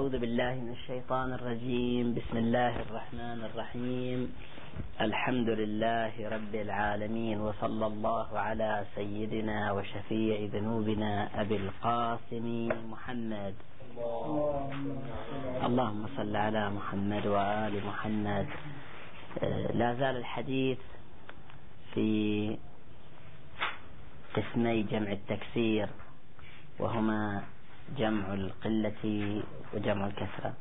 أعوذ بالله من الشيطان الرجيم. بسم الله الرحمن الرحيم. الحمد لله رب العالمين، وصلى الله على سيدنا وشفيع ذنوبنا أبي القاسم محمد. اللهم صل على محمد وآل محمد. لا زال الحديث في قسمي جمع التكسير، وهما جمع القلة وجمع الكثرة،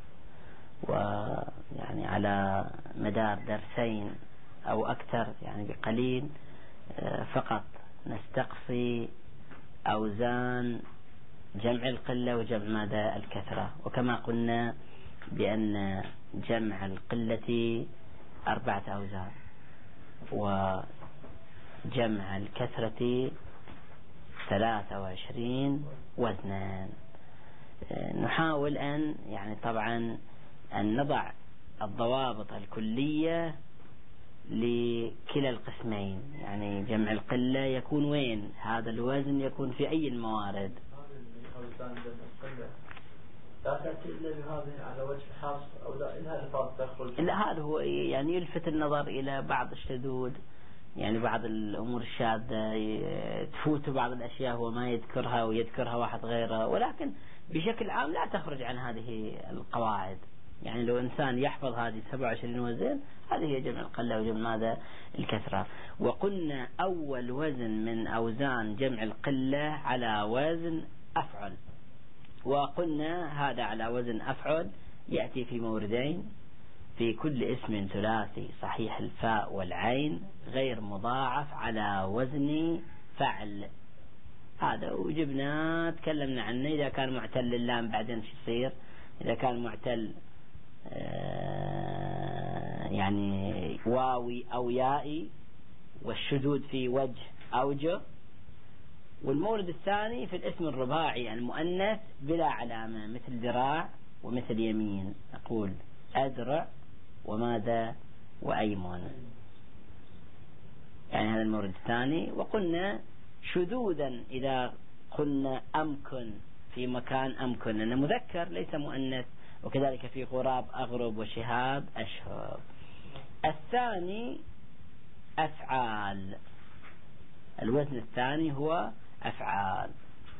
ويعني على مدار درسين أو أكثر يعني بقليل فقط نستقصي أوزان جمع القلة وجمع ماذا الكثرة. وكما قلنا بأن جمع القلة 4 أوزان، وجمع الكثرة 23 وزنا. نحاول أن يعني طبعا أن نضع الضوابط الكلية لكلا القسمين. يعني جمع القلة يكون وين؟ هذا الوزن يكون في أي الموارد؟ لا تأتي إلا بهذه على وجه حصر أو لا إلها الفاظ تخرج. لا، هذا هو يعني يلفت النظر إلى بعض الشذوذ، يعني بعض الأمور الشاذة تفوت بعض الأشياء هو ما يذكرها ويذكرها واحد غيره، ولكن بشكل عام لا تخرج عن هذه القواعد. يعني لو إنسان يحفظ هذه 27 وزن، هذه هي جمع القلة وجمع ماذا الكثرة. وقلنا أول وزن من أوزان جمع القلة على وزن أفعل، وقلنا هذا على وزن أفعل يأتي في موردين: في كل اسم ثلاثي صحيح الفاء والعين غير مضاعف على وزن فعل. هذا وجبنا تكلمنا عنه. إذا كان معتل اللام بعدين شو يصير؟ إذا كان معتل يعني واوي أو يائي، والشذوذ في وجه أوجه. والمورد الثاني في الاسم الرباعي المؤنث بلا علامة، مثل ذراع ومثل يمين، نقول أذرع وماذا وأيمن. يعني هذا المورد الثاني. وقلنا شذوذا إذا قلنا أمكن في مكان أمكن، لأنه مذكر ليس مؤنث، وكذلك في غراب أغرب وشهاب أشهب. الثاني أفعال، الوزن الثاني هو أفعال.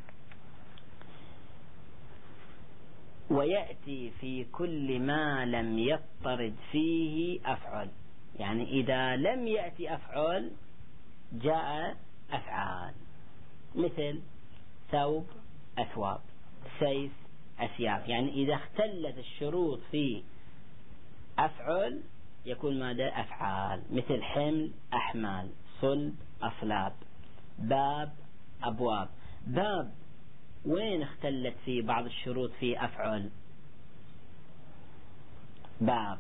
ويأتي في كل ما لم يضطرد فيه أفعل. يعني إذا لم يأتي أفعل جاء أفعال، مثل ثوب أثواب، سيف أسياف. يعني إذا اختلت الشروط في أفعل يكون ماذا أفعال، مثل حمل أحمال، صلب أصلاب، باب أبواب. باب وين اختلت في بعض الشروط في أفعل؟ باب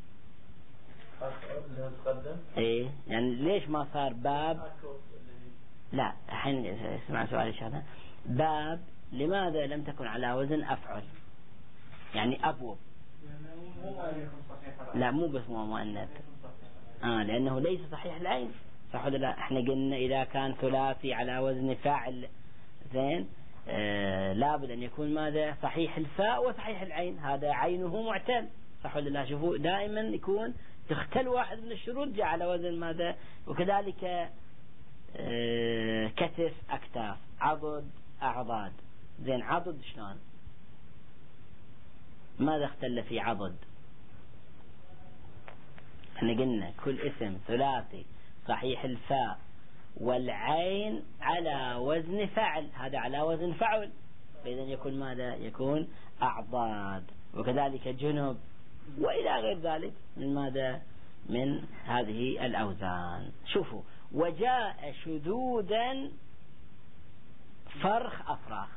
ايه، يعني ليش ما صار باب؟ لا، الحين اسمع سؤالي هذا. باب لماذا لم تكن على وزن أفعل؟ يعني أبواب، لا مو بس مؤنث، لأنه ليس صحيح العين، صح ولا لا؟ احنا قلنا إذا كان ثلاثي على وزن فاعل زين لابد أن يكون ماذا صحيح الفاء وصحيح العين، هذا عينه معتل، صح ولا لا؟ شوفوا دائما يكون تختل واحد من الشروط جاء على وزن ماذا. وكذلك كتف أكتاف، عضد أعضاد. زين عضد شلون؟ ماذا اختل في عضد؟ احنا قلنا كل اسم ثلاثي صحيح الفاء والعين على وزن فعل، هذا على وزن فعل، فإذا يكون ماذا؟ يكون أعضاد. وكذلك جنب وإلى غير ذلك من ماذا؟ من هذه الأوزان. شوفوا، وجاء شذوذا فرخ أفراخ.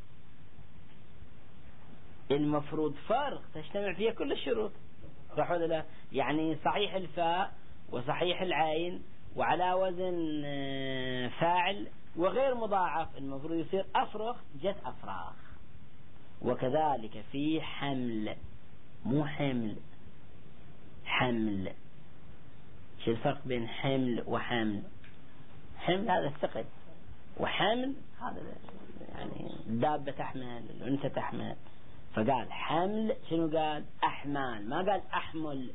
المفروض فرخ تجتمع فيها كل الشروط، صح ولا لا؟ يعني صحيح الفاء وصحيح العين وعلى وزن فاعل وغير مضاعف، المفروض يصير أفرخ، جت أفراخ. وكذلك في حمل، مو حمل، حمل. شو الفرق بين حمل وحمل؟ حمل هذا الثقل، وحمل هذا يعني الدابة تحمل، الأنثى تحمل. فقال حمل، شنو قال؟ أحمال، ما قال أحمل.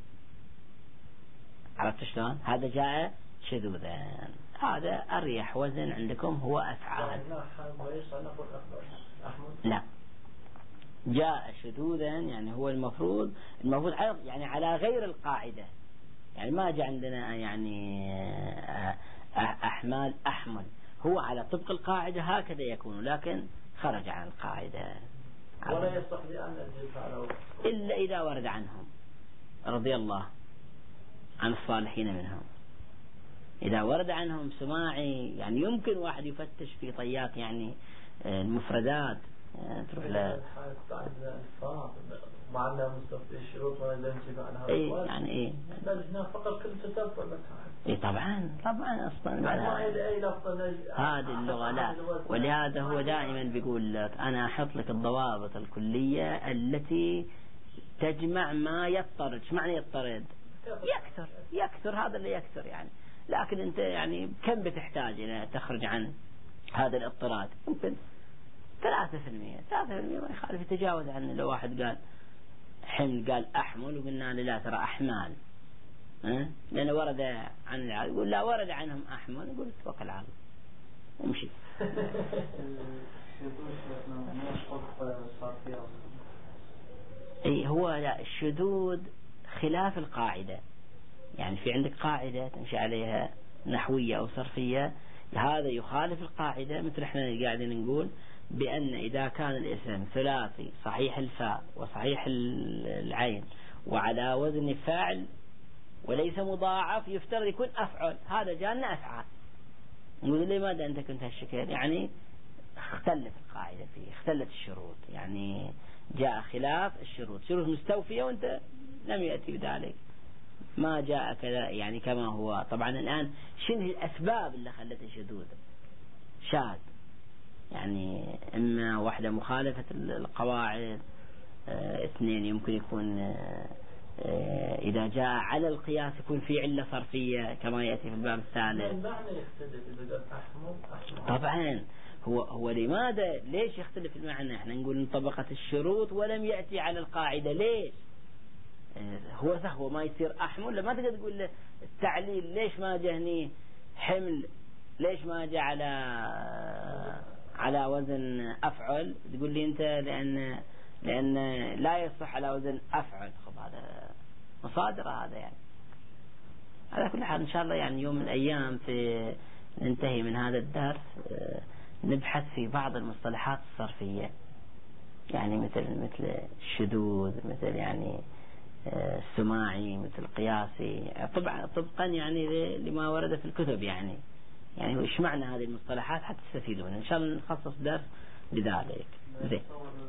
عرفت شلون؟ هذا جاء شذوذا. هذا أريح وزن عندكم هو أفعال. لا، جاء شذوذا يعني هو المفروض يعني على غير القاعدة، يعني ما جاء عندنا يعني أحمال أحمل، هو على طبق القاعدة هكذا يكون، لكن خرج عن القاعدة. ولا يصح لأن نجيب إلا إذا ورد عنهم رضي الله عن الصالحين منهم. إذا ورد عنهم سماعي يعني يمكن واحد يفتش في طيات يعني المفردات، تروح له مع أنها مستوفي الشروط ولا ينتفع عنها. إيه يعني إيه؟ هنا فقط كل تتبع لك. إيه طبعا أصلا هذه اللغة لا، ولهذا هو دائما بيقول لك أنا أحط لك الضوابط الكلية التي تجمع ما يضطرد. ايش معنى يضطرد؟ يكثر هذا اللي يكثر يعني، لكن أنت يعني كم بتحتاج إلى تخرج عن هذا الاضطراد؟ ممكن 3% ما يخالف يتجاوز عنه. لو واحد قال حمل قال أحمل وقلنا له لا ترى أحمال، لأنه ورد عن العالم، يقول لا ورد عنهم أحمل، يقول توكل على الله امشي. اي هو لا، الشذوذ خلاف القاعدة. يعني في عندك قاعدة تمشي عليها نحوية أو صرفية، هذا يخالف القاعدة. مثل احنا قاعدين نقول بأن إذا كان الاسم ثلاثي صحيح الفاء وصحيح العين وعلى وزن فاعل وليس مضاعف يفترض يكون أفعل، هذا جاءنا أفعال. نقول لماذا أنت كنت هالشكل؟ يعني اختلف القاعدة فيه، اختلت الشروط، يعني جاء خلاف الشروط، شروط مستوفية وانت لم يأتي بذلك، ما جاء كذا يعني كما هو. طبعا الآن شنو الأسباب اللي خلت الشذوذ شاذ؟ يعني إما واحدة مخالفة القواعد، اثنين يمكن يكون إذا جاء على القياس يكون في علة صرفية كما يأتي في الباب الثالث. طبعا هو لماذا ليش يختلف المعنى؟ احنا نقول انطبقت الشروط ولم يأتي على القاعدة، ليش؟ هو ما يصير أحمل. لما تقدر تقول له التعليل ليش ما جهني حمل، ليش ما جاء على وزن أفعل، تقول لي أنت لأن لا يصح على وزن أفعل. خب هذا مصادرة هذا يعني. على كل حال إن شاء الله يعني يوم من الأيام في ننتهي من هذا الدرس نبحث في بعض المصطلحات الصرفية، يعني مثل الشذوذ، مثل يعني السماعي، مثل قياسي، طبقا يعني لما ورد في الكتب. يعني وش معنى هذه المصطلحات حتى تستفيدون. إن شاء الله نخصص درس لذلك. زين.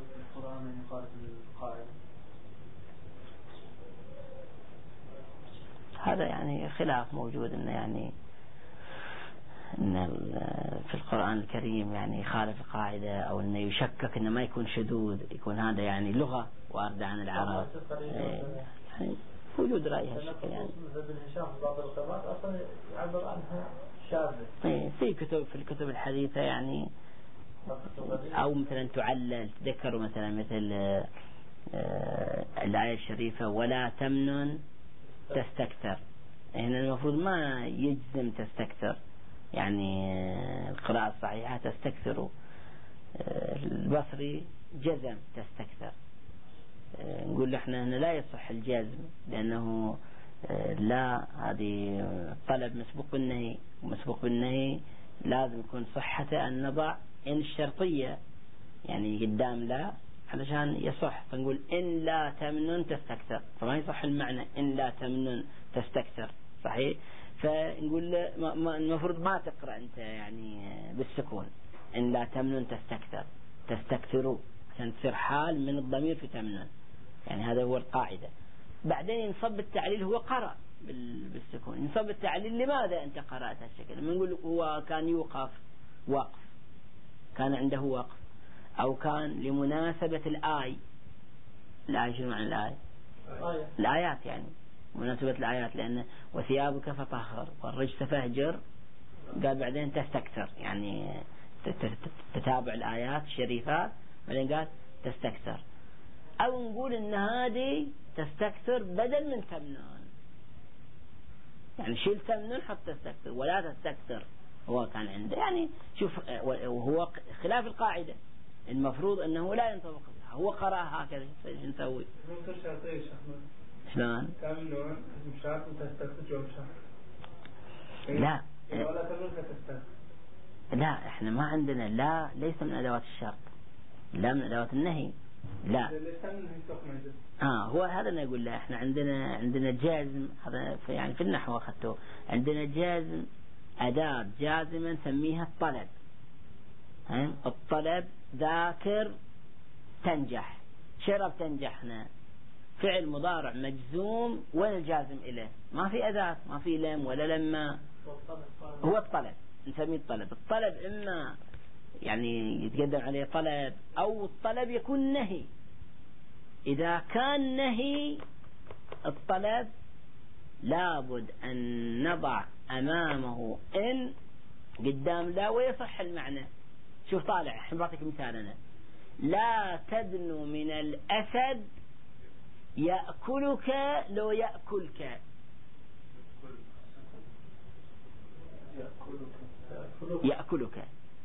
هذا يعني خلاف موجود إنه يعني إن في القرآن الكريم يعني يخالف القاعدة، أو إنه يشكك إنه ما يكون شذوذ، يكون هذا يعني لغة واردة عن العرب. يعني وجود رأي هالشكل يعني. ابن هشام بعض القراءات أصلا يعبر عنها شاذة. في الكتب الحديثة يعني، أو مثلا تعلل، تذكروا مثلا مثل الآية الشريفة ولا تمنن تستكثر. هنا المفروض ما يجزم تستكثر، يعني القراءة الصحيحة تستكثر، البصري جزم تستكثر. نقول احنا هنا لا يصح الجزم، لأنه لا، هذه طلب مسبوق بالنهي، ومسبوق بالنهي لازم يكون صحة أن نضع إن الشرطية يعني قدام لا علشان يصح. فنقول إن لا تمنن تستكثر، فما يصح المعنى إن لا تمنن تستكثر صحيح. فنقول المفروض ما تقرأ أنت يعني بالسكون إن لا تمنن تستكثروا، عشان تصير حال من الضمير في تمنن، يعني هذا هو القاعدة. بعدين ينصب التعليل، هو قرأ بالسكون، ينصب التعليل لماذا أنت قرأت هالشكل؟ نقول هو كان يوقف وقف، كان عنده وقف، أو كان لمناسبة الآية شنو معنى الآية؟ الآيات يعني مناسبة الآيات، لأن وثيابك فطهر والرجس فاهجر، قال بعدين تستكثر، يعني تتابع الآيات الشريفات، بعدين قال تستكثر. أو نقول إن هذه تستكثر بدل من تمنن، يعني شيل تمنن حط تستكثر ولا تستكثر. هو كان عنده يعني شوف، وهو خلاف القاعدة، المفروض أنه لا ينطبق، هو قرأ هكذا، ايش نسوي؟ شلون؟ تمنن مشاط وتستكثر جواب شرط. لا ولا تمنن فتستكثر. لا احنا ما عندنا، لا ليس من أدوات الشرط، لا من أدوات النهي، لا. هو هذا اللي نقول له، احنا عندنا جازم، هذا يعني في النحو أخذته، عندنا جازم، أداة جازمة نسميها الطلب. الطلب ذاكر تنجح، شرب تنجحنا، فعل مضارع مجزوم، وين الجازم إليه؟ ما في أداة، ما في لم ولا لما، هو الطلب نسميه الطلب. الطلب إما يعني يتقدم عليه طلب، أو الطلب يكون نهي. إذا كان نهي الطلب لابد أن نضع أمامه إن قدام لا ويصح المعنى. شوف طالع، احنا بعطيك مثال أنا، لا تدنو من الأسد يأكلك لو يأكلك. يأكلك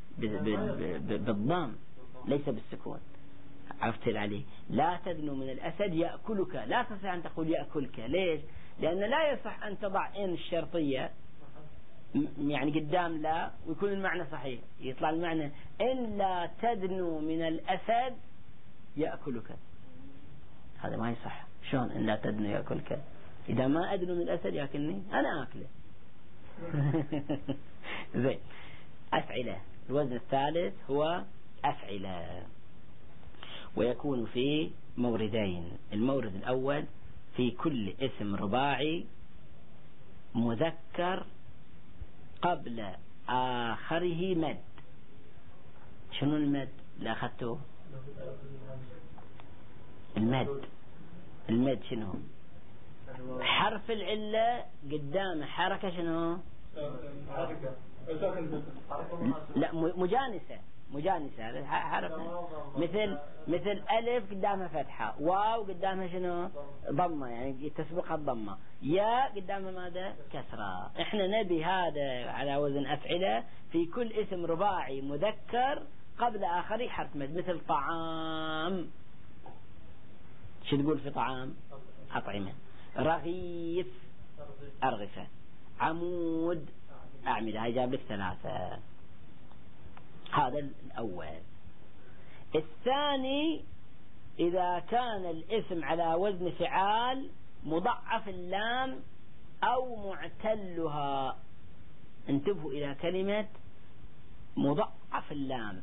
بالضم ليس بالسكون، عرفت عليه. لا تدنو من الأسد يأكلك، لا تستطيع أن تقول يأكلك. ليش؟ لأن لا يصح أن تضع إن الشرطية يعني قدام لا ويكون المعنى صحيح، يطلع المعنى إن لا تدنو من الأسد يأكلك، هذا ما يصح. شلون إن لا تدنو يأكلك؟ إذا ما أدنو من الأسد يأكلني أنا أكله. زين. أفعلة، الوزن الثالث هو أفعلة، ويكون في موردين. المورد الأول في كل اسم رباعي مذكر قبل آخره مد. شنو المد اللي أخذته؟ المد شنو؟ حرف العلة قدامه حركة شنو؟ لا مجانسة حركة، مثل ألف قدامها فتحة، واو قدامها شنو؟ ضمة، يعني تسبقها الضمة، يا قدامها ماذا؟ كسرة. احنا نبي هذا على وزن أفعلة في كل اسم رباعي مذكر قبل آخره حرف مد، مثل طعام، شو تقول في طعام؟ أطعمة. رغيف أرغفة. عمود أعمدة. هاي جاب لك 3. هذا الأول. الثاني إذا كان الاسم على وزن فعال مضعف اللام أو معتلها. انتبهوا إلى كلمة مضعف اللام.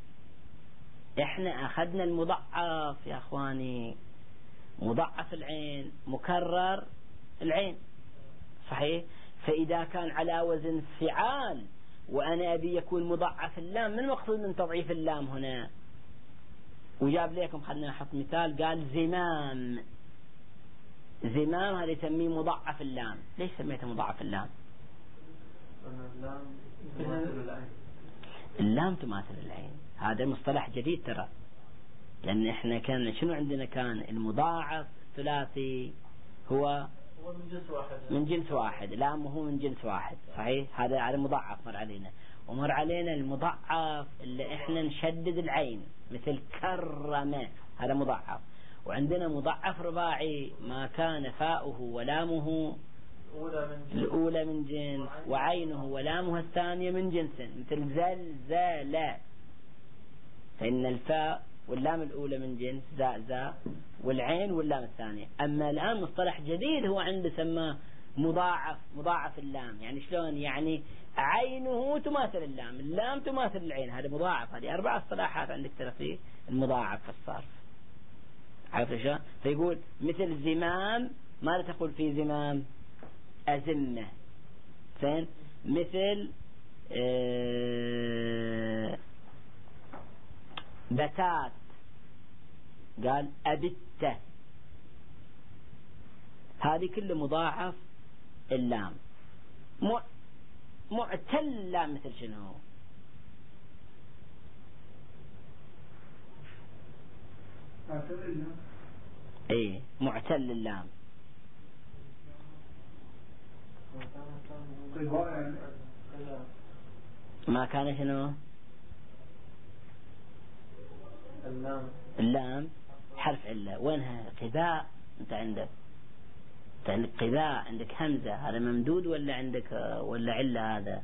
احنا أخذنا المضعف يا أخواني، مضعف العين، مكرر العين، صحيح؟ فإذا كان على وزن فعال وأنا أبي يكون مضعف اللام، من المقصود من تضعيف اللام هنا؟ وجاب لكم، خلنا نحط مثال، قال زمام. زمام هذا يسميه مضعف اللام. ليش سميته مضعف اللام؟ اللام تماثل العين. هذا مصطلح جديد ترى، لأن احنا كان شنو عندنا؟ كان المضاعف الثلاثي هو من جنس واحد، لام هو من جنس واحد، صحيح؟ هذا على مضاعف مر علينا. ومر علينا المضاعف اللي احنا نشدد العين، مثل كرمه، هذا مضاعف. وعندنا مضاعف رباعي ما كان فاؤه ولامه الأولى من جنس وعينه ولامها الثانية من جنس، مثل زلزال، فإن الفاء واللام الأولى من جنس زاء والعين واللام الثانية. أما الآن مصطلح جديد هو عنده سماه مضاعف اللام. يعني شلون؟ يعني عينه تماثل اللام، اللام تماثل العين، هذا مضاعف. هذه 4 اصطلاحات عندك ترى في المضاعف في الصرف، عرفت شو؟ فيقول مثل زمام، ماذا تقول في زمام؟ أزمة. فين؟ مثل بتات، قال أبتة. هذه كل مضاعف اللام. معتل اللام مثل شنو؟ ايه معتل اللام. ما كان شنو؟ اللام حرف علة. وينها؟ قذاء. انت عندك قذاء، عندك همزة، هذا ممدود ولا عندك ولا علة؟ هذا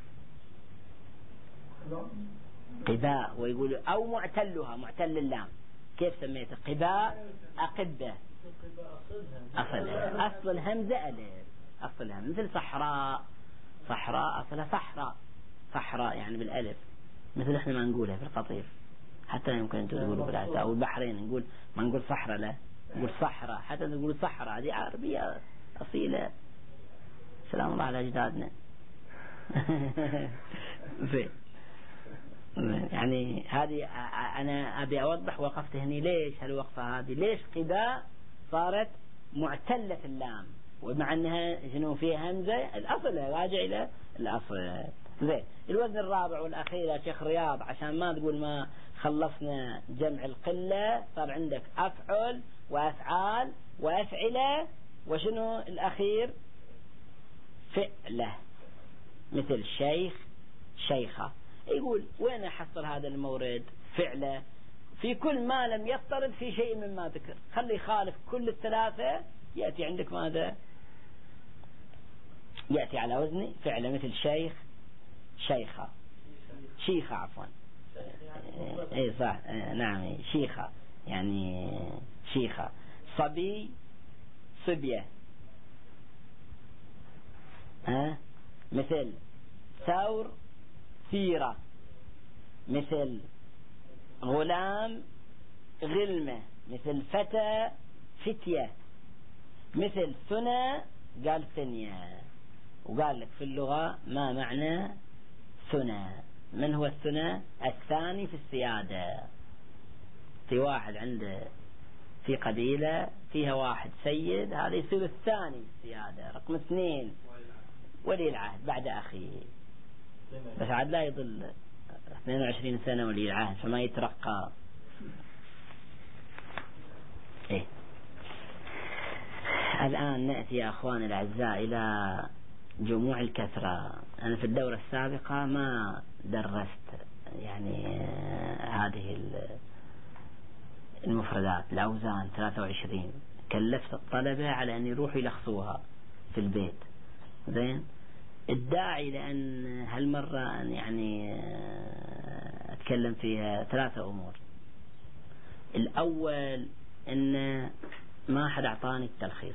قذاء. ويقول أو معتلها، معتل اللام. كيف سميته؟ قذاء، أقبة. أصل الهمزة ألف، أصلها مثل صحراء. صحراء أصلها صحراء، صحراء يعني بالألف، مثل احنا ما نقولها في القطيف. حتى يمكن أن تقولوا بالعكس، أو البحرين نقول، ما نقول صحراء، لا نقول صحراء. حتى نقول صحراء هذه عربية أصيلة. سلام الله على أجدادنا. يعني هذه أنا أبي أوضح وقفت هني ليش هالوقفة هذه، ليش قذاء صارت معتلة اللام ومع أنها شنو فيها همزة. الأصل راجع إلى الأصل. زين. الوزن الرابع والأخير يا شيخ رياض، عشان ما تقول ما خلصنا جمع القلة، صار عندك أفعل وأفعال وأفعلة، وشنو الأخير؟ فعلة. مثل شيخ، شيخة. يقول وين أحصل هذا المورد؟ فعلة. في كل ما لم يضطرد في شيء مما ذكر، خلي يخالف كل الثلاثة، يأتي عندك ماذا؟ يأتي على وزن فعلة. مثل شيخ، شيخة، شيخة عفوا. اي صح، نعم، شيخة يعني شيخة. صبي، صبية. مثل ثور، ثيرة. مثل غلام، غلمة. مثل فتى، فتية. مثل ثنى، قال ثنية. وقال لك في اللغة ما معنى ثنى. من هو الثنى؟ الثاني في السيادة. في واحد عنده في قبيلة فيها واحد سيد، هذا يصير الثاني في السيادة، رقم 2 ولي العهد بعد أخيه. بس عاد لا يظل 22 سنة ولي العهد فما يترقى. إيه. الآن نأتي يا أخواني الأعزاء إلى جموع الكثرة. أنا في الدورة السابقة ما درست يعني هذه المفردات، الأوزان 23. كلفت الطلبة على أن يروحوا يلخصوها في البيت. زين. الداعي لأن هالمرة أن يعني أتكلم فيها 3 أمور. الأول أن ما حد أعطاني التلخيص،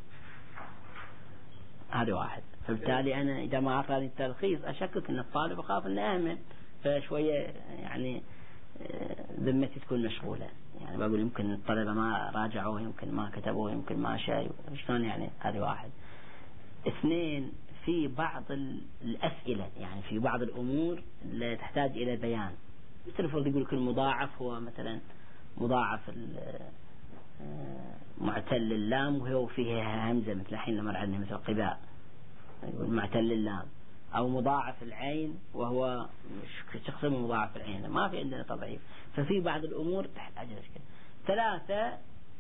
هذا واحد. فبالتالي أنا إذا ما أعطاني التلخيص أشكك أن الطالب أخاف أن أهمل، فشوية يعني ذمتي تكون مشغولة. يعني بقول يمكن الطلبة ما راجعوه، يمكن ما كتبوه، يمكن ما شايوا، شلون يعني. هذا واحد. 2، في بعض الأسئلة يعني في بعض الأمور اللي تحتاج إلى بيان. مثل الفرض يقول كل مضاعف هو مثلا مضاعف معتل اللام وهو فيه همزة، مثل الحين مر عندنا مثل قذاء يقول معتل اللام. أو مضاعف العين وهو شخص مضاعف العين، ما في عندنا تضعيف. ففي بعض الأمور تحتاج إلى شيء. 3،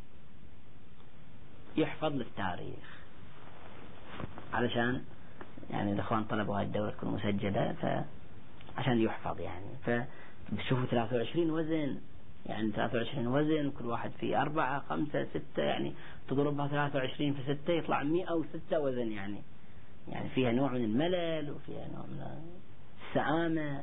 يحفظ للتاريخ، علشان يعني الأخوان طلبوا هاي الدورة تكون مسجلة، فعشان يحفظ يعني. فبشوفوا 23 وزن، يعني 23 وزن كل واحد فيه 4 5 6، يعني تضربها 23 في 6 يطلع 106 وزن. يعني فيها نوع من الملل وفيها نوع من السآمة.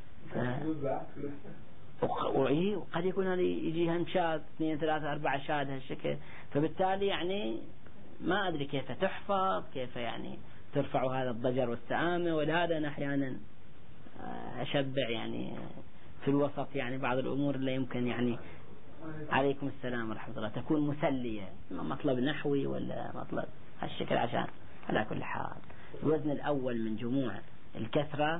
وقد يكون هذه يجيها شاذ 2 3 4 شاذ هالشكل. فبالتالي يعني ما أدري كيف تحفظ، كيف يعني ترفع هذا الضجر والسآمة. ولهذا أنا أحيانا أشبع يعني في الوسط، يعني بعض الأمور اللي يمكن يعني عليكم السلام ورحمة الله تكون مسلية، مطلب نحوي ولا مطلب هالشكل. عشان على كل حال الوزن الأول من جموع الكثرة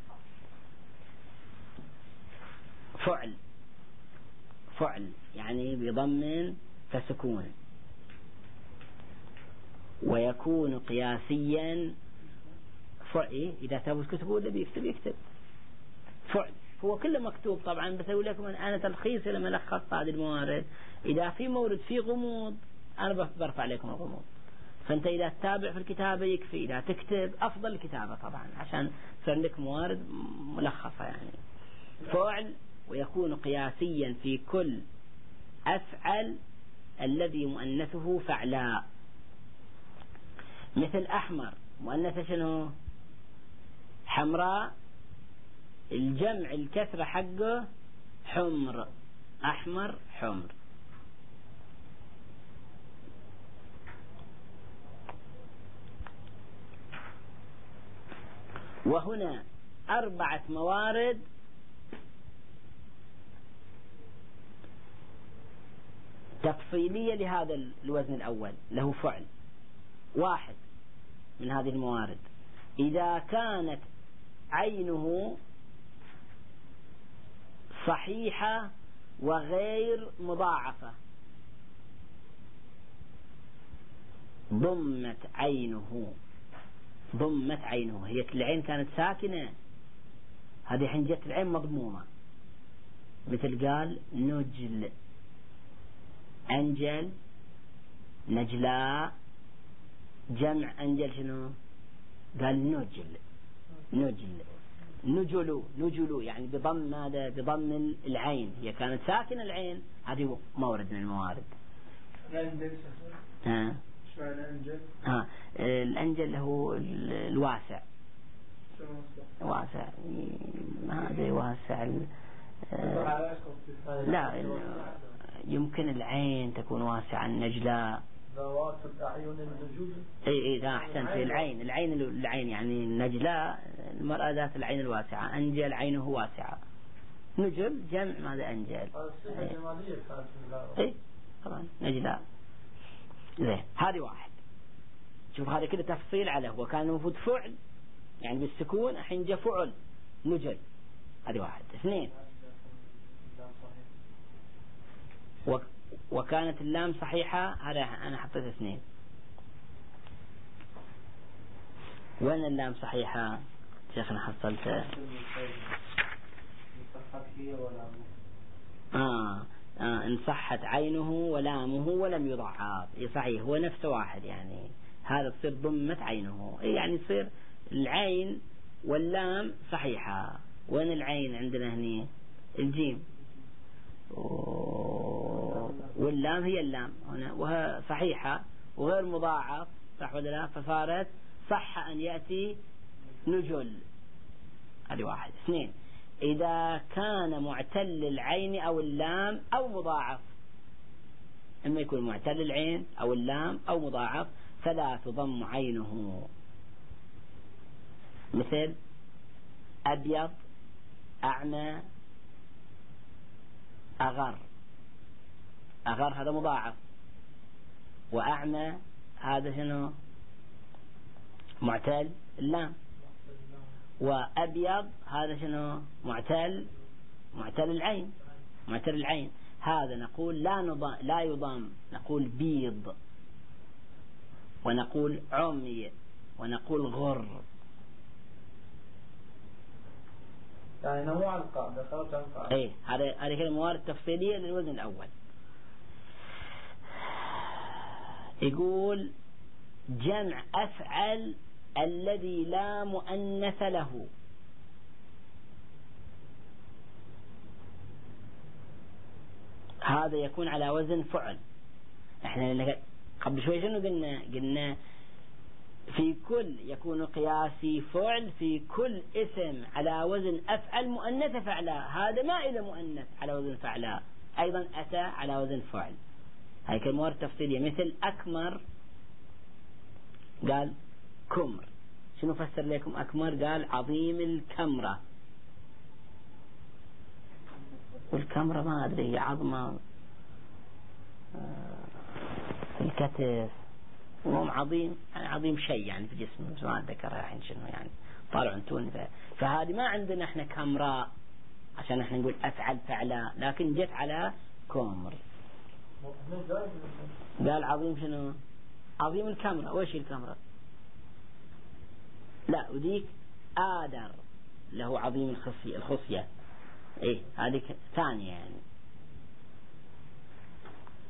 فعل. فعل يعني بضم فسكون، ويكون قياسيا. فعل إذا تبغى تكتبوا اللي بيكتب يكتب. فعل هو كله مكتوب طبعا، بس أقول لكم أنا تلخيص لما لخصت هذه الموارد إذا في مورد فيه غموض أنا برفع عليكم الغموض. فأنت إذا تتابع في الكتابة يكفي، إذا تكتب أفضل الكتابة طبعا عشان تصير لك موارد ملخصة يعني. فعل ويكون قياسيا في كل أفعل الذي مؤنثه فعلاء. مثل أحمر مؤنثة شنو؟ حمراء، الجمع الكثرة حقه حمر، أحمر حمر. وهنا 4 موارد تفصيلية لهذا الوزن الأول له فعل. 1 من هذه الموارد إذا كانت عينه صحيحة وغير مضاعفة، ضمت عينه. ضمت عينه، هي العين كانت ساكنة، هذه حين جت العين مضمومة. مثل قال نجل، أنجل، نجلاء، جمع أنجل شنو؟ قال نجل، نجل، نجلو، نجلو يعني بضم ماذا؟ بضم العين، هي كانت ساكنة العين، هذه مورد من الموارد. الأنجل هو الواسع، واسع، هذا واسع. لا يمكن العين تكون واسعة. النجلاء ذوات الأعين النجوم. اي لا احسنت، في العين يعني النجلاء المرأة ذات العين الواسعة. أنجل عينه واسعة. نجل جمع ماذا؟ أنجل. اي طبعا نجلاء. زين هذه 1. شوف هذا كده تفصيل عليه، وكان المفروض فعل يعني بالسكون، الحين جاء فعل نجل. هذه 1. 2 وكانت اللام صحيحة، هذا أنا حطيت 2. وين اللام صحيحة شيخنا حصلته؟ إن صحت عينه ولامه ولم يضعف. صحيح، هو نفسه واحد يعني. هذا تصير ضمت عينه، يعني تصير العين واللام صحيحة. وين العين عندنا هنا؟ الجيم، واللام هي اللام هنا، وهي صحيحة وغير مضاعف، صح ولا لا؟ فصارت صح أن يأتي نجل. هذه 1. 2 إذا كان معتل العين أو اللام أو مضاعف، إما يكون معتل العين أو اللام أو مضاعف فلا تضم عينه. مثل أبيض، أعمى، أغر. أغر هذا مضاعف، وأعمى هذا شنو؟ معتل اللام. وأبيض هذا شنو؟ معتل العين، معتل العين. هذا نقول لا يضم، نقول بيض، ونقول عمي، ونقول غر. يعني نوع القاعدة خلاص القاعدة. ايه هذه كده موارد تفصيلية للوزن الأول. يقول جمع أفعل الذي لا مؤنث له. هذا يكون على وزن فعل. احنا قبل شوي شنو قلنا في كل يكون قياسي فعل، في كل اسم على وزن أفعل مؤنث فعلا. هذا ما إلى مؤنث على وزن فعلا، أيضا أتى على وزن فعل. هاي كالموارد تفصيلية. مثل أكمر قال كمر. شنو فسر لكم أكمر؟ قال عظيم الكمرة. والكمرة ما أدري هي عظمة في الكتف، المهم عظيم يعني عظيم شيء يعني في جسمه، بس ما أتذكر الحين شنو يعني. طالع انتون. فهذه ما عندنا احنا كمراء عشان احنا نقول أفعل فعلا، لكن جت على كمر. قال عظيم شنو؟ عظيم الكمرة. وش الكمرة؟ لا وديك آدر له عظيم الخصية. ايه هذه ثانية يعني.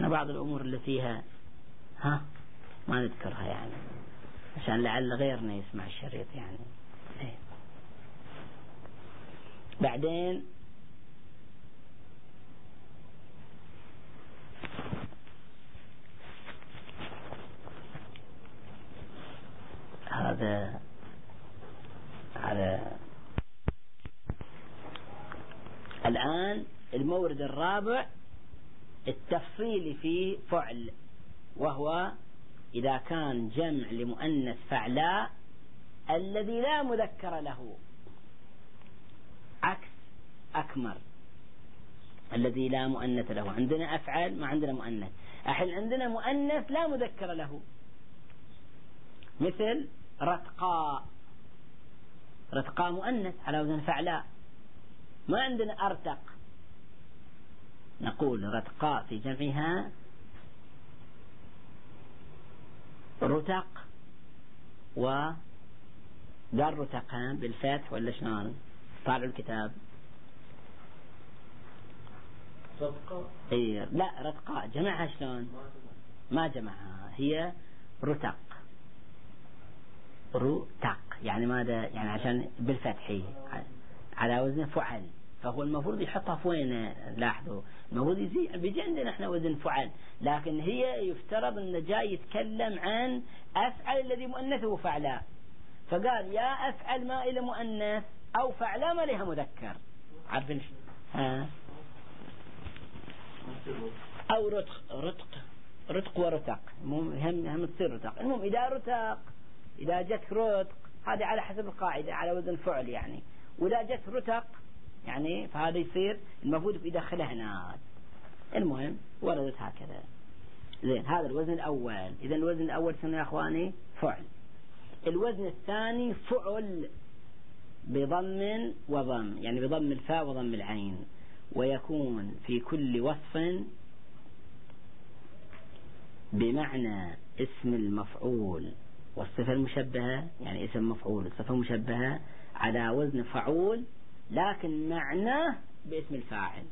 احنا بعض الأمور اللي فيها ما نذكرها يعني عشان لعل غيرنا يسمع الشريط يعني. بعدين هذا على الآن المورد الرابع التفصيل في فعل، وهو إذا كان جمع لمؤنث فعلاء الذي لا مذكر له، عكس أكمر الذي لا مؤنث له. عندنا أفعل ما عندنا مؤنث، الحين عندنا مؤنث لا مذكر له، مثل رتقاء. رتقاء مؤنث على وزن فعلاء. ما عندنا أرتق، نقول رتقاء في جمعها رتق، وقال رتقان بالفتح ولا شلون؟ طالعوا الكتاب. رتقاء اي لا، رتقاء جمعها شلون؟ ما جمعها، هي رتق. رتق يعني ماذا؟ يعني عشان بالفتح على وزن فعل، فهو المفروض يحطها في وين؟ لاحظوا المفروض بيجي عندنا احنا وزن فعل، لكن هي يفترض ان جاي يتكلم عن أفعل الذي مؤنثه فعلاء، فقال يا أفعل ما إلى مؤنث أو فعلاء ما لها مذكر. عارفين أو رتق ورتق، هم تصير رتق. المهم إذا رتق، إذا جت رتق هذه على حسب القاعدة على وزن فعل يعني، وإذا جت رتق يعني فهذا يصير المفروض يدخله هنا. المهم وردت هكذا. زين، هذا الوزن الأول. إذا الوزن الأول شنو يا أخواني؟ فعل. الوزن الثاني فعل بضم وضم، يعني بضم الفاء وضم العين، ويكون في كل وصف بمعنى اسم المفعول والصفة المشبهة، يعني اسم مفعول والصفة المشبهة على وزن فعول، لكن معناه باسم الفاعل.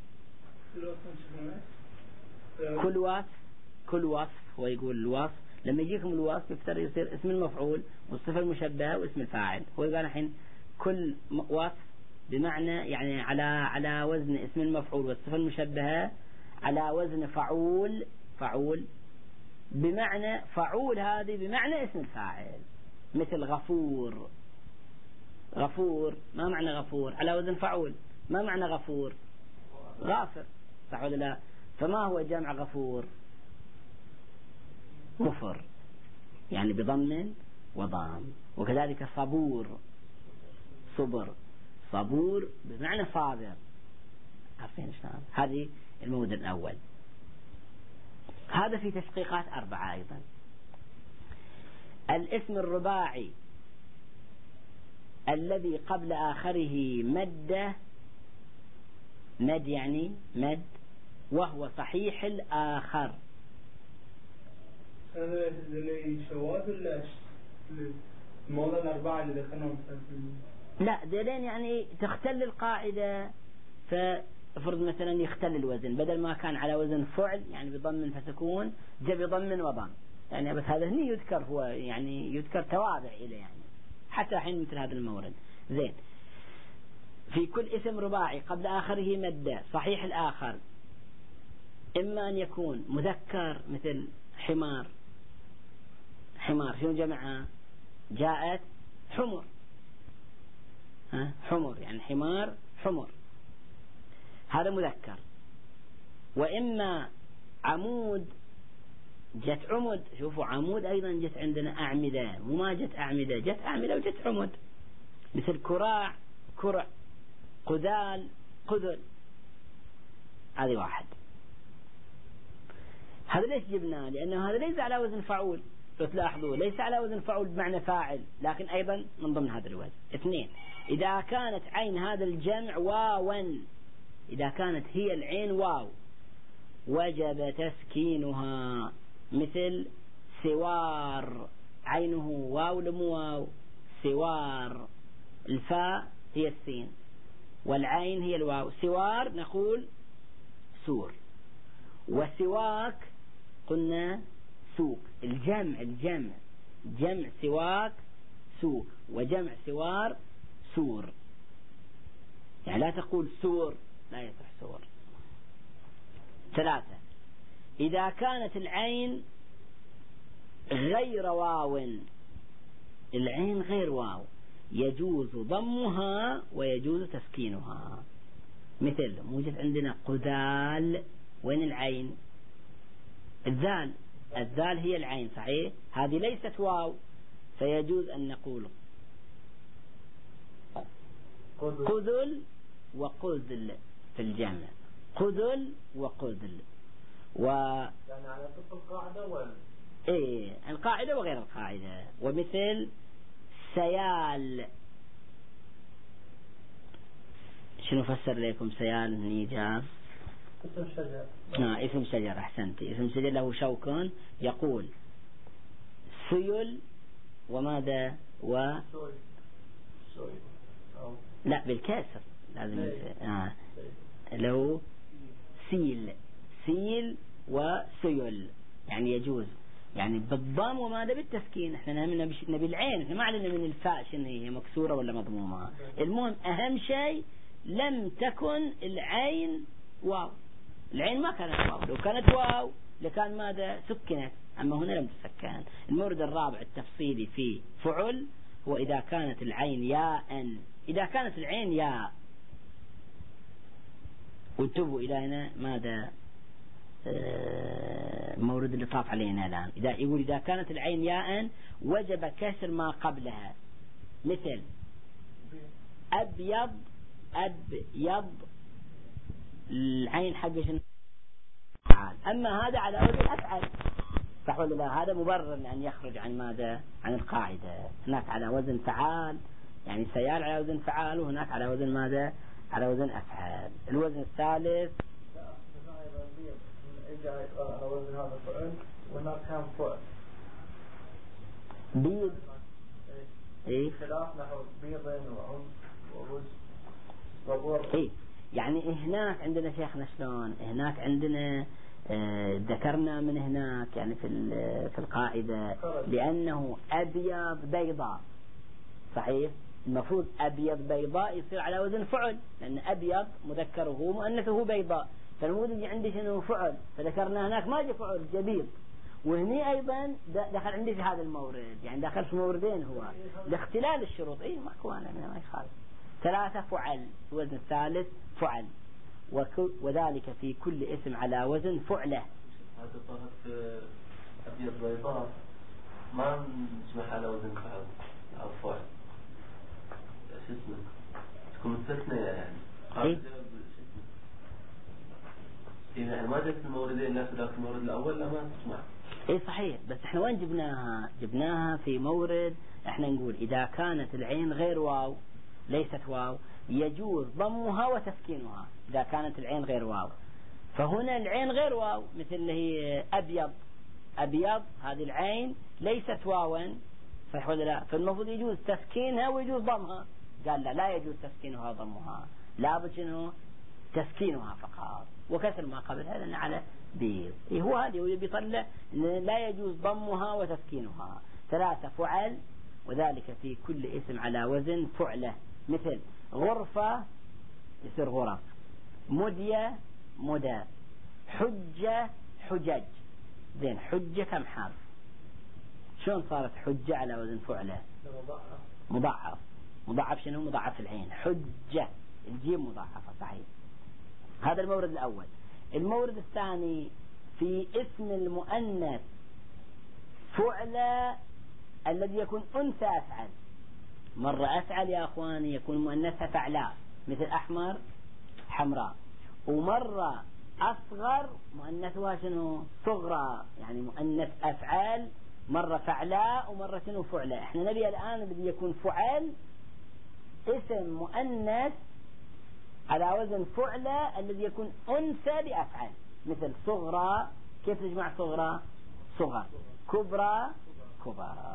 كل وصف هو يقول الوصف، لما يجيكم الوصف يفترض يصير اسم المفعول والصفة المشبهة واسم الفاعل. هو قال الحين كل وصف بمعنى يعني على وزن اسم المفعول والصفة المشبهة على وزن فعول بمعنى فعول، هذه بمعنى اسم الفاعل. مثل غفور. ما معنى غفور؟ على وزن فعول. ما معنى غفور؟ غافر، صح ولا لا؟ فما هو جمع غفور؟ غفر، يعني بضم وضام. وكذلك صبور بمعنى صابر. عارفين شلون؟ هذه الموضع الأول. هذا في تشقيقات 4 أيضا. الاسم الرباعي الذي قبل آخره مد يعني مد، وهو صحيح الآخر. هذا اللي شواذ ولا الموضوع الأربعة اللي دخلناهم؟ لا، دلين يعني تختل القاعدة، فافرض مثلا يختل الوزن، بدل ما كان على وزن فعل يعني بضم فسكون جاء بضم وضم، يعني بس هذا هني يذكر، هو يعني يذكر توابع إليه يعني حتى حين مثل هذا المورد. زين، في كل اسم رباعي قبل آخره مد صحيح الآخر، إما أن يكون مذكر مثل حمار. شنو جمعها؟ جاءت حمر. حمر يعني حمر، هذا مذكر. وإما عمود، جت عمد. شوفوا عمود أيضا جت عندنا أعمدة، وما جت أعمدة، جت أعمدة وجت عمد. مثل كراع، قذال، قذل، هذه واحد. هذا ليش جبناه؟ لأنه هذا ليس على وزن فعول. تلاحظوا ليس على وزن فعول بمعنى فاعل، لكن أيضا من ضمن هذا الوزن. 2، إذا كانت عين هذا الجمع واوا، إذا كانت هي العين واو وجب تسكينها، مثل سوار، عينه واو لمو واو؟ سوار. الفاء هي السين والعين هي الواو. سوار نقول سور، وسواك قلنا سوق. جمع سواك سوق، وجمع سوار سور. يعني لا تقول سور، لا يصح سور. 3 إذا كانت العين غير واو، العين غير واو يجوز ضمها ويجوز تسكينها. مثل موجود عندنا قذال، وين العين؟ الذال هي العين صحيح، هذه ليست واو، فيجوز أن نقول قذل وقذل في الجمع، قذل وقذل. يعني على طب القاعدة ولا القاعدة وغير القاعدة. ومثل سيال، شنو فسر لكم سيال نيجاز؟ اسم شجر. اسم شجر، أحسنت. اسم شجر له شوك، يقول سيل وماذا سوي. لا بالكسر لازم له سيل وسيل، يعني يجوز يعني بالضم وماذا بالتسكين. احنا نبي العين، احنا ما علينا من الفاء شنو هي مكسورة ولا مضمومة. المهم أهم شيء لم تكن العين واو. العين ما كانت واو، لو كانت واو لكان ماذا سكنت، أما هنا لم تسكن. المورد الرابع التفصيلي في فعل هو إذا كانت العين ياء. إذا كانت العين ياء، وانتبهوا إلى هنا ماذا مورد اللي طاف علينا الآن. يقول إذا كانت العين ياء وجب كسر ما قبلها. مثل أبيض، العين حقه أما هذا على وزن أفعل، صح ولا لا؟ هذا مبرر أن يخرج عن ماذا؟ عن القاعدة. هناك على وزن فعال، يعني سيال على وزن فعال، وهناك على وزن ماذا؟ على وزن أفعال. الوزن الثالث على وزن هذا فعل، وهناك كان فعل بيض. خلاف نحو بيض ورز وبر. يعني هناك عندنا شيخنا شلون، هناك عندنا ذكرنا من هناك يعني في القاعدة لأنه أبيض بيضاء، صحيح؟ المفروض أبيض بيضاء يصير على وزن فعل، لأن أبيض مذكره مؤنثه بيضاء، فالمفروض يجي عندي شنو فعل، فذكرنا هناك ما جاء فعل جبيض. وهني أيضا دخل عندي في هذا المورد، يعني دخل في موردين هو لاختلال الشروط. ماكو أنا ما يخالف. 3 فعل، الوزن الثالث فعل، وذلك في كل اسم على وزن فعله. هذا طرف أبيض بيضاء ما نسمح على وزن فعل أو فعل، شو اسمه تكون مستثنية يعني. إذا ما جبت الموردين لا في ذاك المورد الأول لا ما تسمع. صحيح، بس احنا وين جبناها في مورد احنا نقول إذا كانت العين غير واو، ليست واو، يجوز ضمها وتسكينها. إذا كانت العين غير واو، فهنا العين غير واو، مثل اللي هي أبيض هذه العين ليست واوا، صحيح ولا لا؟ فالمفروض يجوز تسكينها ويجوز ضمها. قال لا يجوز تسكينها وضمها، لابد شنو تسكينها فقط وكسر ما قبلها، لأن على بيض. هو هذه ويبي يطلع لا يجوز ضمها وتسكينها. 3 فعل، وذلك في كل اسم على وزن فعله. مثل غرفة يصير غرف، مدية مدى، حجة حجج. زين حجة كم حرف؟ شلون صارت حجة على وزن فعله؟ مضاعف شنو؟ مضاعف العين. حجة الجيم مضاعفة، صحيح. هذا المورد الأول. المورد الثاني في اسم المؤنث فعل الذي يكون أنثى أفعل. مرة أفعل يا أخواني يكون مؤنثها فعلاء، مثل أحمر حمراء. ومرة أصغر مؤنثها شنو؟ صغرى، يعني مؤنث أفعال، مرة فعلاء ومرة شنو؟ فعلة. احنا نبي الآن الذي يكون فعل اسم مؤنث على وزن فعلة الذي يكون أنثى لأفعل، مثل صغرى. كيف نجمع صغرى؟ صغر. كبرى كبار.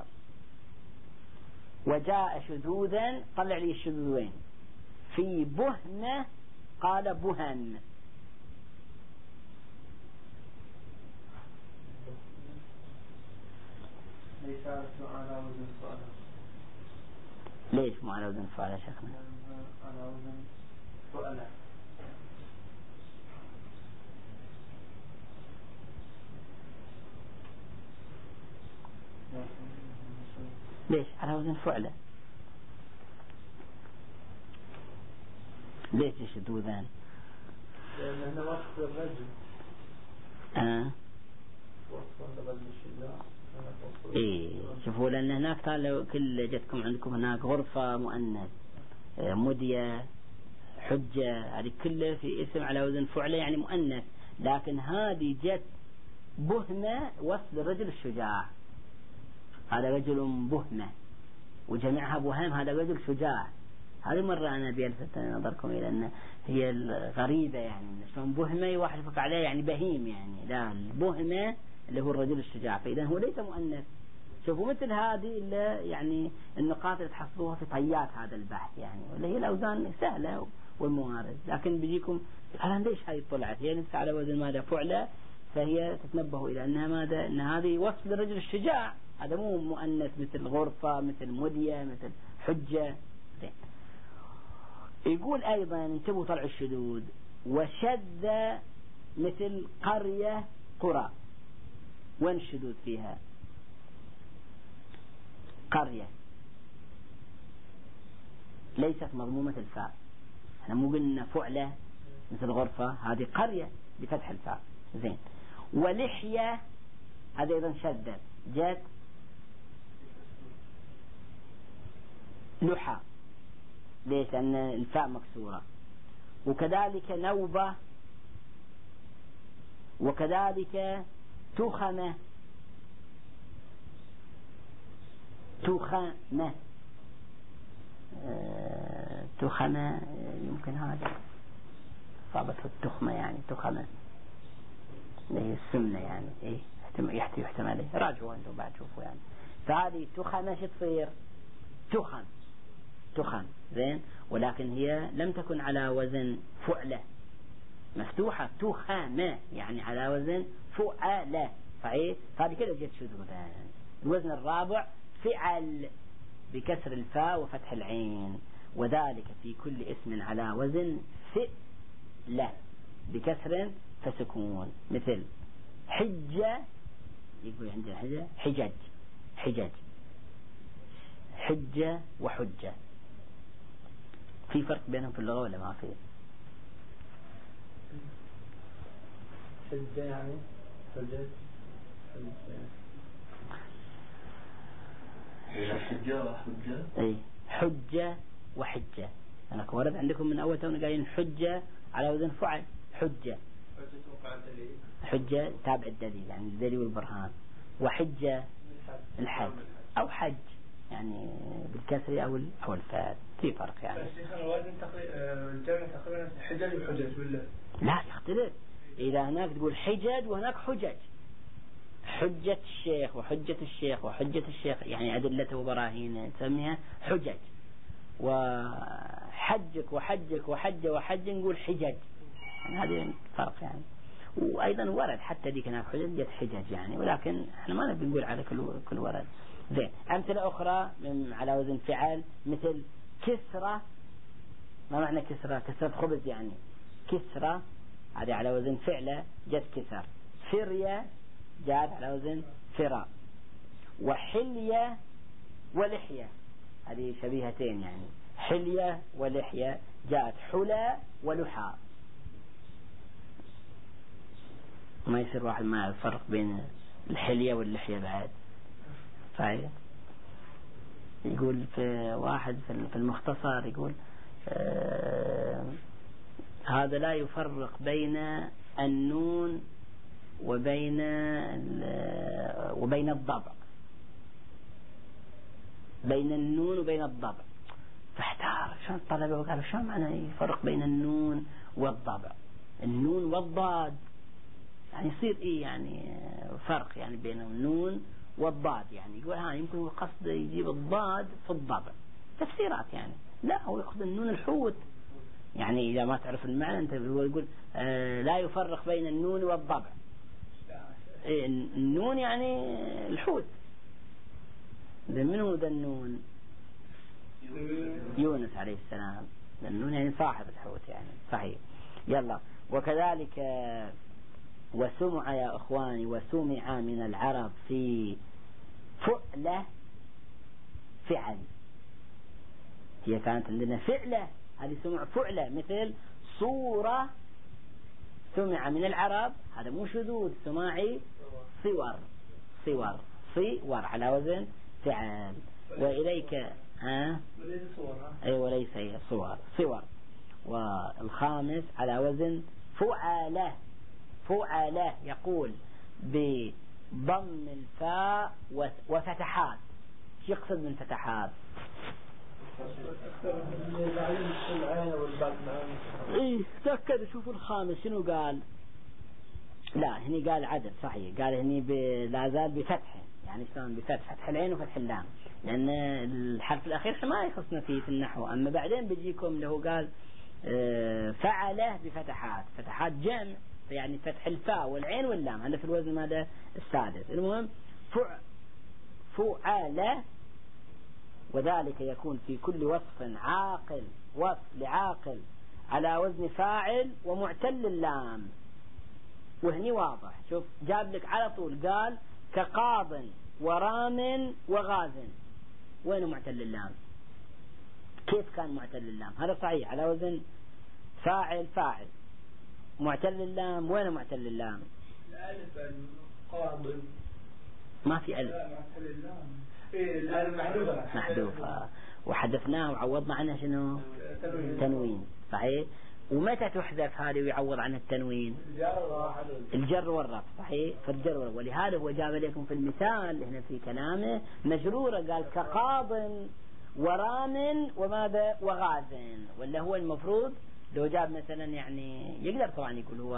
وجاء شذوذا، طلع لي الشذوذين. في بهنة قال بهن. كانت على وزن فعل. ليش مو على وزن فعل يا شيخنا؟ على وزن فعل. ليش على وزن فعله؟ ليش شذوذان؟ لأنه وصف الرجل. وصف الرجل الشجاع. ايه شوفوا لأن هناك كل جتكم عندكم هناك غرفة مؤنث، مدية، حجة، هذه كلها في اسم على وزن فعله يعني مؤنث، لكن هذه جت بهمة وصف الرجل الشجاع، هذا رجل بهمة وجميعها بهم، هذا رجل شجاع. هذه مرة أنا بيلفت نظركم إلى أن هي الغريبة يعني شلون بهمة واحد يفكر عليه يعني بهيم، يعني لا البهمة اللي هو الرجل الشجاع، فإذا هو ليس مؤنث. شوفوا مثل هذه اللي يعني النقاط اللي تحصلوها في طيات هذا البحث يعني، واللي هي الأوزان سهلة والموارد، لكن بيجيكم الآن ليش هذه طلعت هي لسه على وزن ماذا فعلة، فهي تتنبهوا إلى أنها ماذا، أن هذه وصف للرجل الشجاع، هذا مو مؤنث مثل غرفة مثل مدية مثل حجة. يقول أيضا انتبهوا طلع الشذوذ، وشذ مثل قرية قرى. وين الشذوذ فيها؟ قرية ليست مضمومة الفاء، احنا مو قلنا فعلة مثل غرفة، هذه قرية بفتح الفاء. زين. ولحية هذا أيضا شذ، جات لحى، ليش؟ لأن الفاء مكسورة. وكذلك نوبة، وكذلك تخمة، تخمة تخمة يمكن هذا صابته التخمة يعني تخمة اللي هي السمنة يعني، ايه يحتمل عليه، راجعوا انتم بعد شوفوا يعني. فهذه تخمة شو تصير؟ تخم. زين. ولكن هي لم تكن على وزن فعلة مفتوحة، تخمة يعني على وزن فعلة، فايه هذه كده جت شذوذان. الوزن الرابع فعل بكسر الفاء وفتح العين، وذلك في كل اسم على وزن فعلة بكسر فسكون، مثل حجة، يقول عندنا حجة وحجة. في فرق بينهم في اللغة ولا ما في؟ حجة يعني حجة اي حجة وحجة. أنا ورد عندكم من أول تونا قايلين حجة على وزن فعل، حجة تابع الدليل يعني الدليل والبرهان، وحجة الحج أو حج يعني بالكسر أو الفاء، في فرق يعني. الجمع تقريبا حجج وحجج ولا لا يختلف، إذا هناك تقول حجج وهناك حجج، حجة الشيخ وحجة الشيخ وحجة الشيخ يعني أدلته وبراهينه تسميها حجج، وحجك وحجك وحج نقول حجج يعني، هذه فرق يعني. وأيضا ورد حتى ديك هناك حجج جت حجج يعني، ولكن احنا ما نبي نقول على كل ورد. زين. أمثلة أخرى من على وزن فعل مثل كسرة. ما معنى كسرة؟ كسرة خبز يعني، كسرة هذه على وزن فعلة جت كسر. فرية جاءت على وزن فراء. وحلية ولحية هذه شبيهتين يعني، حلية ولحية جاءت حلى ولحى. ما يصير واحد ما يعرف الفرق بين الحلية واللحية بعد. صحيح. يقول في واحد في المختصر يقول هذا لا يفرق بين النون وبين الضبع، بين النون وبين الضبع، فاحتار شلون الطلبة وقالوا شو معنى يفرق بين النون والضبع؟ النون والضاد يعني يصير ايه يعني فرق يعني بين النون والضاد يعني. يقول يمكن هو قصده يجيب الضاد في الضبع، تفسيرات يعني. لا هو يقصد النون الحوت يعني، إذا ما تعرف المعنى أنت هو يقول لا يفرق بين النون والضبع. النون يعني الحوت، منو ذنون؟ يونس عليه السلام. ذنون يعني صاحب الحوت يعني. صحيح. يلا. وكذلك وسمع يا أخواني وسمع من العرب في فعلة فعل. هي كانت عندنا فعلة، هذه سمع فعلة، مثل صورة سمع من العرب، هذا مو شذوذ، سماعي صور صور صور على وزن فعل. وإليك وليس صور. أي وليس هي صور صور. والخامس على وزن فعلة فعلة، يقول بضم الفاء وفتحات. شو يقصد من فتحات؟ ايه تأكد. شوفوا الخامس شنو قال. لا هني قال عدل صحيح، قال هني لا زال بفتح، يعني شلون بفتح العين وفتح اللام، لأن الحرف الأخير ما يخصنا فيه في النحو. أما بعدين بيجيكم له قال فعله بفتحات، فتحات جمع، يعني فتح الفاء والعين واللام، هذا في الوزن ماذا السادس. المهم فعله، وذلك يكون في كل وصف عاقل، وصف لعاقل على وزن فاعل ومعتل اللام. وهني واضح، شوف جاب لك على طول قال كقاض ورام وغاز. وين معتل اللام؟ كيف كان معتل اللام؟ هذا صحيح على وزن فاعل فاعل. معتل اللام وين معتل اللام؟ الألف القاض ما في ألف. لا معتل اللام. إيه الألف محذوفة. محذوفة. وحدثناه وعوضنا عنها شنو؟ تنوين. صحيح. ومتى تحذف هذه ويعوض عن التنوين؟ الجر والرفع. صحيح. فالجر والرفع. ولهذا هو جاب لكم في المثال هنا في كلامه مجرورة، قال كقاض ورام وماذا وغاز. ولا هو المفروض لو جاب مثلا يعني يقدر طبعا يقول هو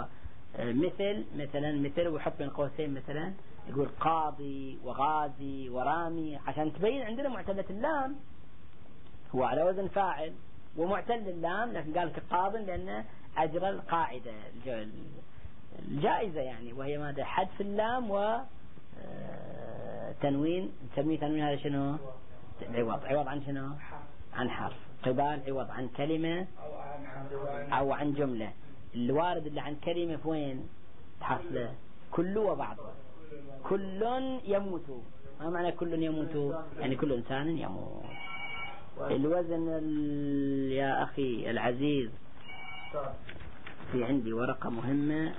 مثل ويحط بين قوسين مثلا يقول قاضي وغازي ورامي، عشان تبين عندنا معتلة اللام هو على وزن فاعل ومعتل اللام، لكن قال كقاض لأنه أجرى القاعدة الجائزة يعني، وهي ماذا حذف اللام وتنوين. نسميه تنوين هذا شنو؟ عوض عن شنو؟ عن حرف. قبال عوض عن كلمة أو عن جملة. الوارد اللي عن كلمة في وين تحصله؟ كل وبعضه. كل يموت. ما معنى كل يموت؟ يعني كل إنسان يموت. الوزن يا أخي العزيز، في عندي ورقة مهمة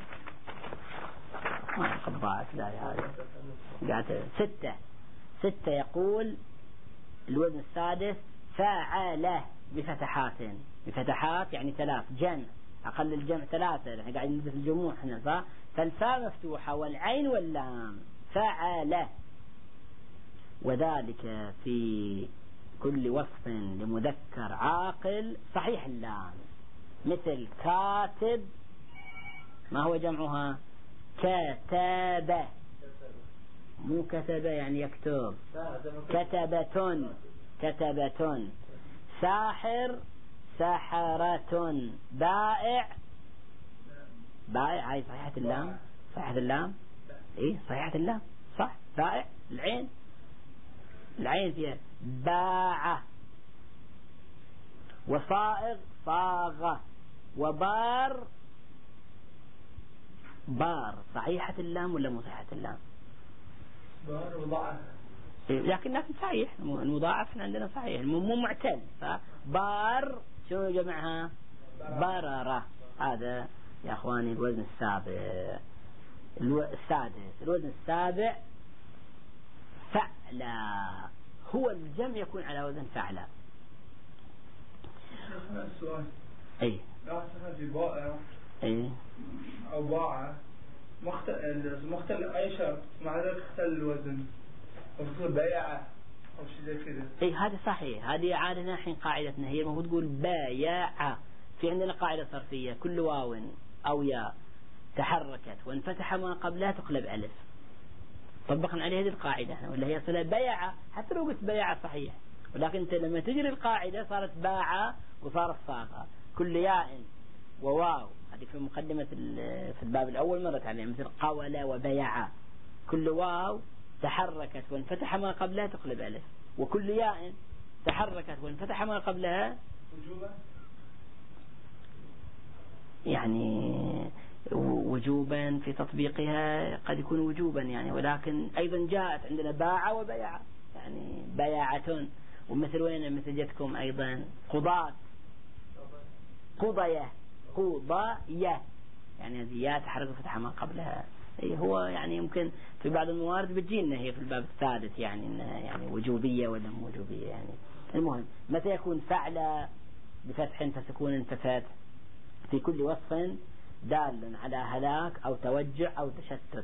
ما قبعت لا هذه قاعدة 6 يقول الوزن السادس فاعله بفتحات يعني 3 جمع، أقل الجمع 3، احنا قاعدين ندرس الجموع احنا صح. فالفاء مفتوحة والعين واللام فاعله. وذلك في كل وصف لمذكر عاقل صحيح اللام، مثل كاتب ما هو جمعها؟ كتابة، مو كتبة يعني يكتب، كتبة. ساحر ساحرة. بائع هاي صحيحة اللام. ايه صحيحة اللام صح. بائع العين فيها باع. وصائغ صاغة. وبار صحيحة اللام ولا مو صحيحة اللام؟ بار وضعف. لكن صحيح المضاعف عندنا صحيح، مو معتل. فبار شو جمعها؟ بررة. هذا يا اخواني الوزن السادس. الوزن السابع فعلا، هو الجمع يكون على وزن فعلا. السؤال اي لا هذه بائع اي أو باعة مختل أي شرط مع ذلك اختل الوزن وتصير بيعة أو شيء زي كذا. اي هذا صحيح. هذه عادة الحين قاعدتنا هي المفروض تقول بايعة. في عندنا قاعدة صرفية كل واو أو ياء تحركت وانفتح ما قبلها تقلب ألف. طبقنا عليه هذه القاعدة ولا هي صلة بيعة. حتى لو قلت بيعة صحيح، ولكن انت لما تجري القاعدة صارت باعة وصارت صاغة. كل ياء وواو، هذه في مقدمة في الباب الأول مرت عليها، مثل قولة وبيعة. كل واو تحركت وانفتح ما قبلها تقلب ألف، وكل ياء تحركت وانفتح ما قبلها وجوبا، يعني وجوبا في تطبيقها قد يكون وجوبا يعني، ولكن أيضا جاءت عندنا باع وبيع، يعني بياعة، ومثل وين مثل جتكم أيضا قضاة، قضية، قضية، يعني هذه ياء تحرك فتح ما قبلها. هو يعني يمكن في بعض الموارد بتجينا هي في الباب الثالث يعني إنها يعني وجوبية ولا مو وجوبية يعني. المهم متى يكون فعل بفتح فسكون ففتح في كل وصف دال على هلاك أو توجع أو تشتت،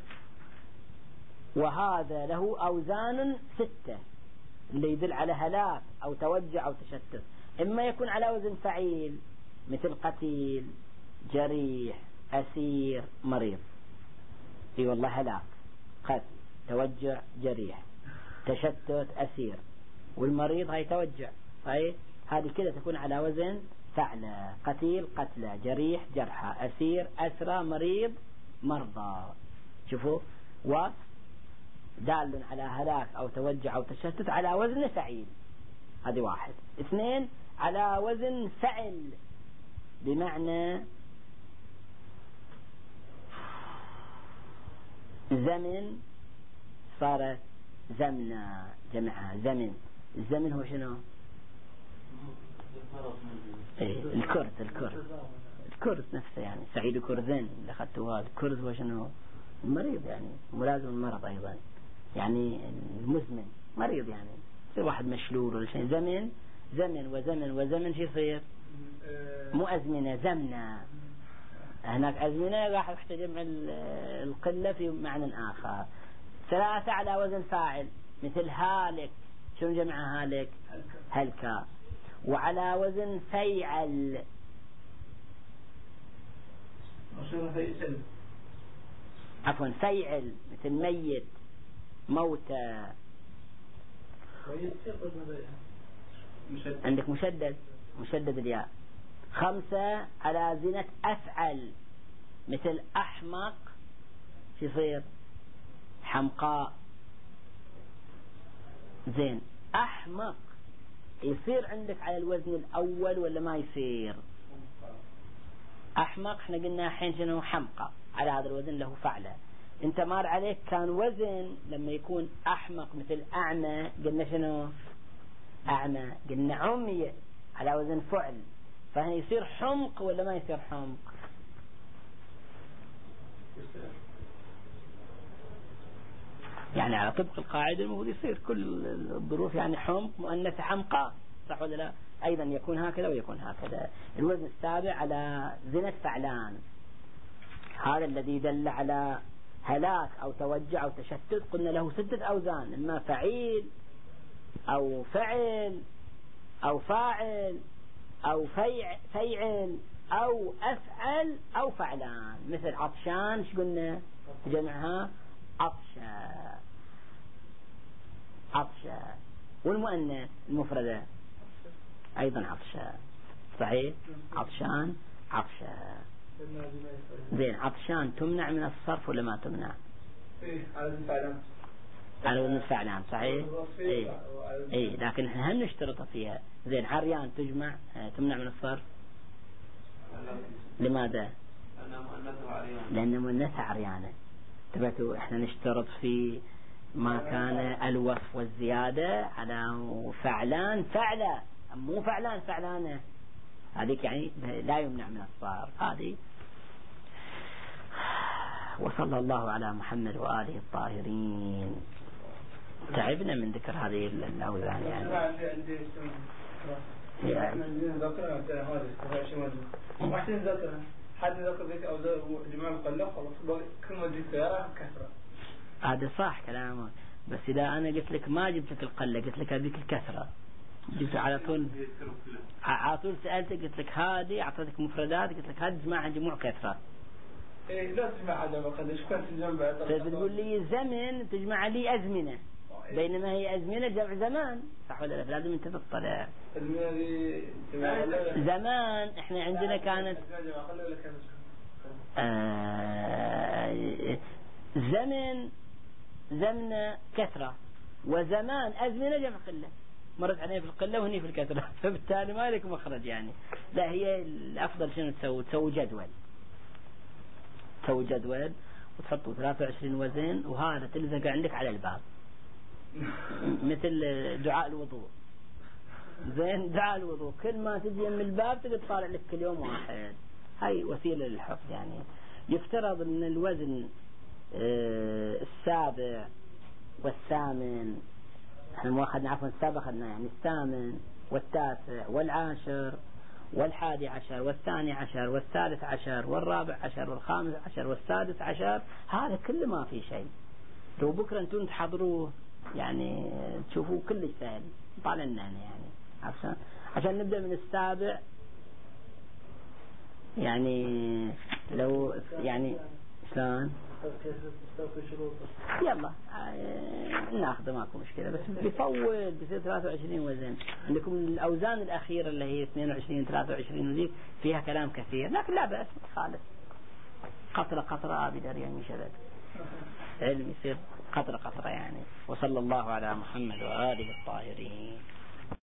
وهذا له أوزان 6 اللي يدل على هلاك أو توجع أو تشتت. إما يكون على وزن فعيل مثل قتيل، جريح، أسير، مريض. اي والله هلاك، قتل، توجع، جريح، تشتت، أسير، والمريض هاي توجع، هاي هذه كده تكون على وزن فعل. قتيل، قتلى، جريح، جرحى، أسير، أسرى، مريض، مرضى. شوفوا وصف دال على هلاك أو توجع أو تشتت على وزن فعيل، هذه 1. 2 على وزن فعل بمعنى زمن، صارت زمنا جمعها زمن. الزمن هو شنو؟ الكرز نفسه يعني، سعيد كرزين اللي أخذته هذا. الكرز هو شنو؟ المريض يعني، ملازم المرض أيضا يعني، المزمن مريض يعني، يصير واحد مشلول ولا شيء. زمن، زمن وزمن وزمن شو يصير؟ مو أزمنة، زمنة. هناك أزمنة راح تجمع القلة في معنى آخر. 3 على وزن فاعل مثل هالك، شنو جمع هالك؟ هلكا. وعلى وزن فيعل، عفوا فيعل مثل ميت، موتى. عندك مشدد الياء. 5 على زنة أفعل مثل أحمق، شو يصير؟ حمقاء. زين، أحمق يصير عندك على الوزن الأول ولا ما يصير؟ أحمق احنا قلنا حين شنو؟ حمقى، على هذا الوزن له فعله. انت مار عليك كان وزن لما يكون أحمق مثل أعمى، قلنا شنو؟ أعمى، قلنا عمي على وزن فعل، فهنا يصير حمق ولا ما يصير حمق؟ يعني على طبق القاعدة المفروض يصير كل الظروف يعني حمق مؤنث حمقى، صح ولا لا؟ أيضا يكون هكذا ويكون هكذا. الوزن السابع على زنة فعلان، هذا الذي دل على هلاك أو توجع أو تشتت. قلنا له 6 أوزان، إما فعيل أو فعل أو فاعل أو فيعل أو أفعل أو فعلان. مثل عطشان، شو قلنا جمعها؟ عطشا، عطشا. والمؤنث المفردة أيضا عطشا، صحيح؟ عطشان، عطشا. زين، عطشان تمنع من الصرف ولا ما تمنع؟ على وزن فعلان، صحيح؟ اي لكن احنا هم نشترط فيها. زين، عريان تمنع من الصرف، لماذا؟ لأن مؤنثها عريانة. تبعتوا احنا نشترط في ما كان الوصف والزيادة على فعلان فعلة، مو فعلان فعلانة، هذيك يعني لا يمنع من الصرف هذه. وصلى الله على محمد وآله الطاهرين. تعبنا من ذكر هذه الأوزان يعني. حد ذكر ذيك أوزان جماعة مقلق خلاص كل ما جيت سيارة كثرة. هذا صح كلامك، بس إذا أنا قلت لك ما جبت لك القلة، قلت لك هذيك الكثرة، جبت على طول سألتك قلت لك هذه، أعطيتك مفردات قلت لك هذه جموع كثرة. إيه لا تجمع هذا بقى، إيش كنت تجمع؟ بتقول لي زمن تجمع لي أزمنة، بينما هي أزمنة جمع زمان، صح ولا لا؟ لازم أنت تطلع. أزمنة دي زمان إحنا عندنا كانت زمن زمن كثرة، وزمان أزمنة جمع قلة، مرت عليه في القلة وهني في الكثرة، فبالتالي ما لك مخرج يعني. لا، هي الأفضل شنو تسوي جدول وتحطوا 23 وزن، وهذا تلزق عندك على الباب مثل دعاء الوضوء. زين، دعاء الوضوء كل ما تجي من الباب تقدر تطالع لك كل يوم واحد. هاي وسيلة للحفظ يعني. يفترض ان الوزن السابع والثامن، احنا ما اخذنا عفوا السابع اخذنا يعني الثامن والتاسع والعاشر والحادي عشر والثاني عشر والثالث عشر والرابع عشر والخامس عشر والسادس عشر، هذا كله ما في شيء. لو بكرة انتم تحضروه يعني تشوفوه كلش سهل، طالع لنا يعني عشان نبدأ من السابع. يعني لو يعني شلون يلا ناخذه ماكو مشكلة، بس بيطول بيصير 23 وزن. عندكم الأوزان الأخيرة اللي هي 22 23 وذيك فيها كلام كثير، لكن لا بأس خالص. قطرة بدر يعني شباب علم يصير قطرة يعني. وصلى الله على محمد وآله الطاهرين.